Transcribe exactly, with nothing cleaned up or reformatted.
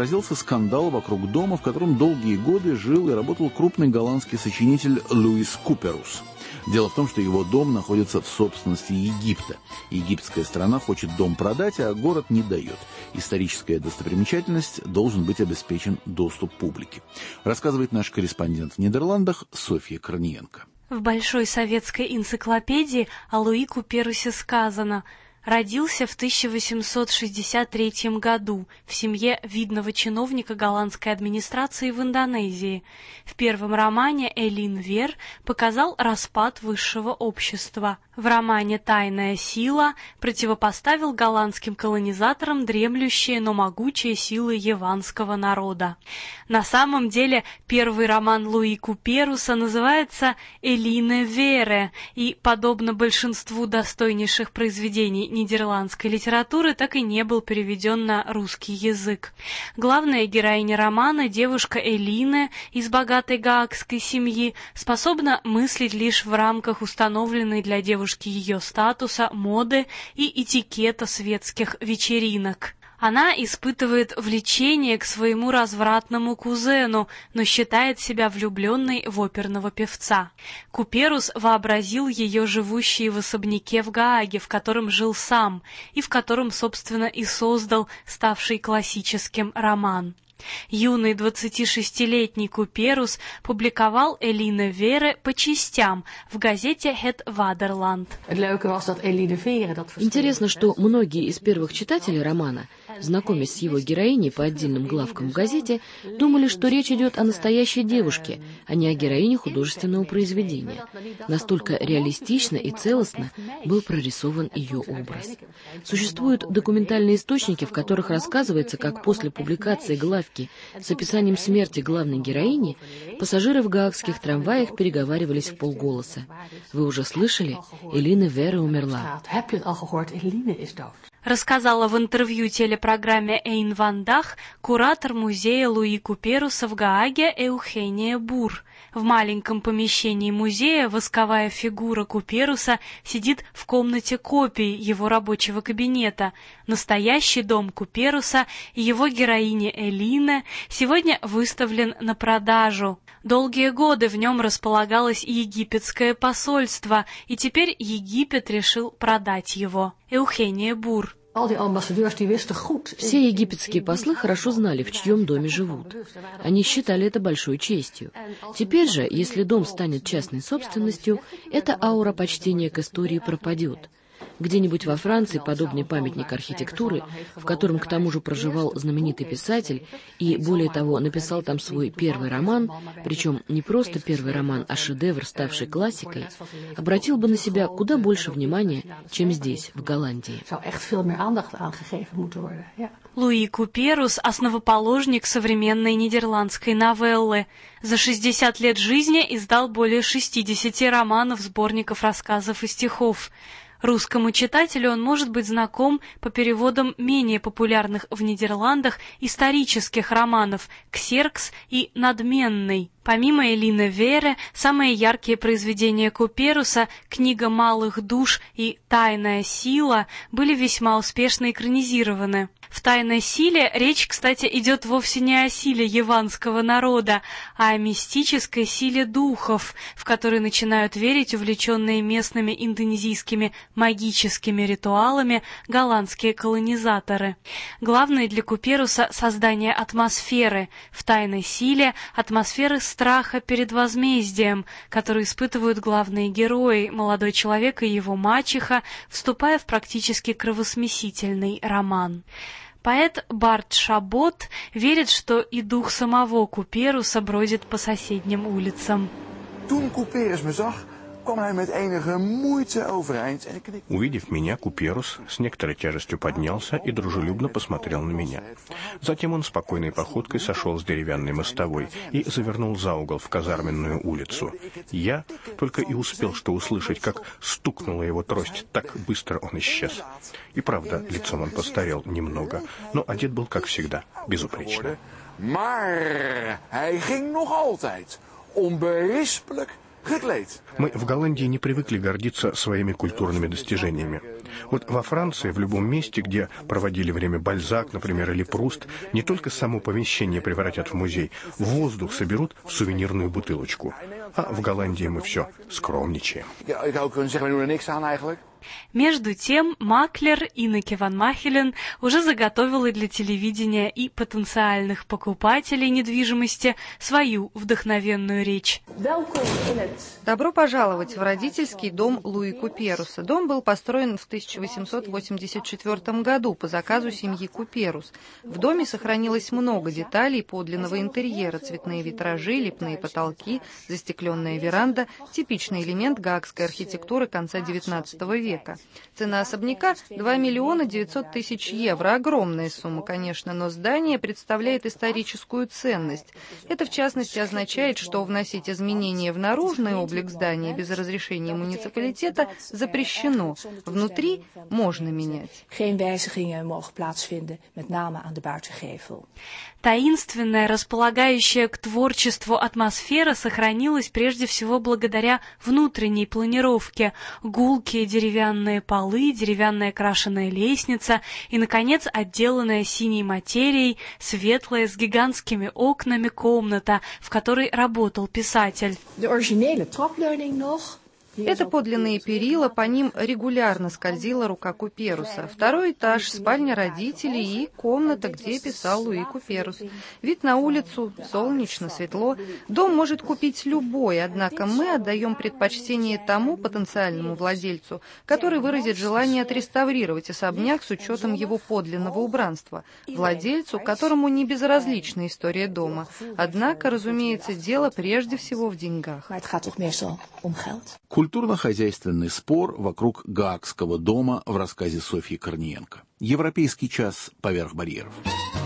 разразился скандал вокруг дома, в котором долгие годы жил и работал крупный голландский сочинитель Луис Куперус. Дело в том, что его дом находится в собственности Египта. Египетская сторона хочет дом продать, а город не дает. Историческая достопримечательность, должен быть обеспечен доступ публике. Рассказывает наш корреспондент в Нидерландах Софья Корниенко. В Большой советской энциклопедии о Луи Куперусе сказано: родился в тысяча восемьсот шестьдесят третьем году в семье видного чиновника голландской администрации в Индонезии. В первом романе Элин Вер показал распад высшего общества. В романе «Тайная сила» противопоставил голландским колонизаторам дремлющие, но могучие силы яванского народа. На самом деле первый роман Луи Куперуса называется «Элине Вере» и, подобно большинству достойнейших произведений нидерландской литературы, так и не был переведен на русский язык. Главная героиня романа, девушка Элине из богатой гаагской семьи, способна мыслить лишь в рамках установленной для девушки ее статуса, моды и этикета светских вечеринок. Она испытывает влечение к своему развратному кузену, но считает себя влюбленной в оперного певца. Куперус вообразил ее живущей в особняке в Гааге, в котором жил сам, и в котором, собственно, и создал ставший классическим роман. Юный двадцатишестилетний Куперус публиковал Элине Вере по частям в газете «Het Vaderland». Интересно, что многие из первых читателей романа, знакомясь с его героиней по отдельным главкам в газете, думали, что речь идет о настоящей девушке, а не о героине художественного произведения. Настолько реалистично и целостно был прорисован ее образ. Существуют документальные источники, в которых рассказывается, как после публикации главки с описанием смерти главной героини пассажиры в гаагских трамваях переговаривались в полголоса. Вы уже слышали? Элине Вере умерла. Рассказала в интервью телепрограмме «Эйн Ван Дах» куратор музея Луи Куперуса в Гааге Эухения Бур. В маленьком помещении музея восковая фигура Куперуса сидит в комнате копий его рабочего кабинета. Настоящий дом Куперуса и его героиня Элине сегодня выставлен на продажу. Долгие годы в нем располагалось египетское посольство, и теперь Египет решил продать его. Эухения Бур. Все египетские послы хорошо знали, в чьем доме живут. Они считали это большой честью. Теперь же, если дом станет частной собственностью, эта аура почтения к истории пропадет. Где-нибудь во Франции подобный памятник архитектуры, в котором к тому же проживал знаменитый писатель и, более того, написал там свой первый роман, причем не просто первый роман, а шедевр, ставший классикой, обратил бы на себя куда больше внимания, чем здесь, в Голландии. Луи Куперус – основоположник современной нидерландской новеллы. За шестьдесят лет жизни издал более шестидесяти романов, сборников рассказов и стихов. Русскому читателю он может быть знаком по переводам менее популярных в Нидерландах исторических романов «Ксеркс» и «Надменный». Помимо Элине Вере, самые яркие произведения Куперуса «Книга малых душ» и «Тайная сила» были весьма успешно экранизированы. В «Тайной силе» речь, кстати, идет вовсе не о силе яванского народа, а о мистической силе духов, в которые начинают верить увлеченные местными индонезийскими магическими ритуалами голландские колонизаторы. Главное для Куперуса — создание атмосферы. В «Тайной силе» — атмосферы страха перед возмездием, который испытывают главные герои, молодой человек и его мачеха, вступая в практически кровосмесительный роман. Поэт Барт Шабот верит, что и дух самого Куперуса бродит по соседним улицам. Увидев меня, Куперус с некоторой тяжестью поднялся и дружелюбно посмотрел на меня. Затем он спокойной походкой сошел с деревянной мостовой и завернул за угол в казарменную улицу. Я только и успел что услышать, как стукнула его трость, так быстро он исчез. И правда, лицом он постарел немного, но одет был, как всегда, безупречно. Maar hij ging nog altijd onberispelijk Мы в Голландии не привыкли гордиться своими культурными достижениями. Вот во Франции, в любом месте, где проводили время Бальзак, например, или Пруст, не только само помещение превратят в музей, воздух соберут в сувенирную бутылочку. А в Голландии мы все скромничаем. Между тем, маклер Иннеке ван Махелен уже заготовила для телевидения и потенциальных покупателей недвижимости свою вдохновенную речь. Добро пожаловать в родительский дом Луи Куперуса. Дом был построен в тысяча восемьсот восемьдесят четвёртом году по заказу семьи Куперус. В доме сохранилось много деталей подлинного интерьера: цветные витражи, лепные потолки, застекленная веранда, типичный элемент гаагской архитектуры конца девятнадцатого века. Цена особняка – два миллиона девятьсот тысяч евро. Огромная сумма, конечно, но здание представляет историческую ценность. Это, в частности, означает, что вносить изменения в наружный облик здания без разрешения муниципалитета запрещено. Внутри можно менять. Таинственная, располагающая к творчеству атмосфера сохранилась прежде всего благодаря внутренней планировке. Гулкие деревянные полы, деревянная крашеная лестница и, наконец, отделанная синей материей, светлая с гигантскими окнами комната, в которой работал писатель. Это подлинные перила, по ним регулярно скользила рука Куперуса. Второй этаж, спальня родителей и комната, где писал Луи Куперус. Вид на улицу, солнечно, светло. Дом может купить любой, однако мы отдаем предпочтение тому потенциальному владельцу, который выразит желание отреставрировать особняк с учетом его подлинного убранства. Владельцу, которому не безразлична история дома. Однако, разумеется, дело прежде всего в деньгах. Культурно-хозяйственный спор вокруг Гаагского дома в рассказе Софьи Корниенко. Европейский час поверх барьеров.